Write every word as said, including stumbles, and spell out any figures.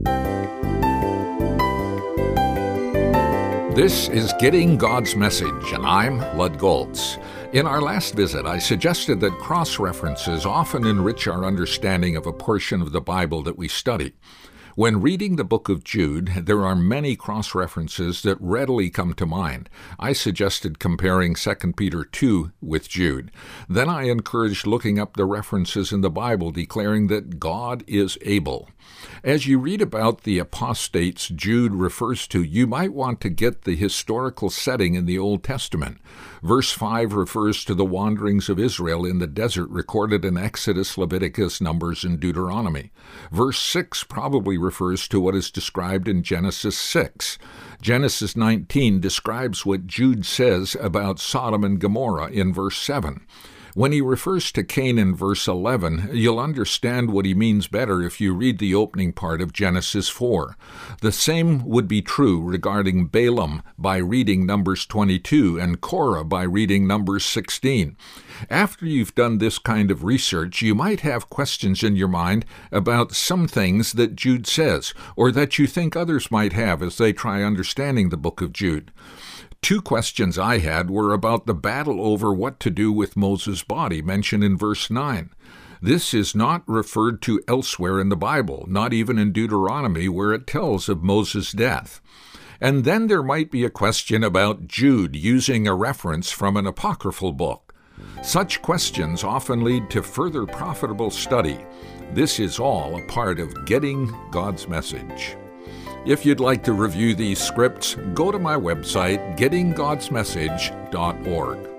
This is Getting God's Message, and I'm Lud Goltz. In our last visit, I suggested that cross-references often enrich our understanding of a portion of the Bible that we study. When reading the book of Jude, there are many cross-references that readily come to mind. I suggested comparing Second Peter two with Jude. Then I encouraged looking up the references in the Bible declaring that God is able. As you read about the apostates Jude refers to, you might want to get the historical setting in the Old Testament. Verse five refers to the wanderings of Israel in the desert recorded in Exodus, Leviticus, Numbers, and Deuteronomy. Verse six probably refers to what is described in Genesis six. Genesis nineteen describes what Jude says about Sodom and Gomorrah in verse seven. When he refers to Cain in verse eleven, you'll understand what he means better if you read the opening part of Genesis four. The same would be true regarding Balaam by reading Numbers twenty-two and Korah by reading Numbers sixteen. After you've done this kind of research, you might have questions in your mind about some things that Jude says, or that you think others might have as they try understanding the book of Jude. Two questions I had were about the battle over what to do with Moses' body mentioned in verse nine. This is not referred to elsewhere in the Bible, not even in Deuteronomy where it tells of Moses' death. And then there might be a question about Jude using a reference from an apocryphal book. Such questions often lead to further profitable study. This is all a part of Getting God's Message. If you'd like to review these scripts, go to my website, getting gods message dot org.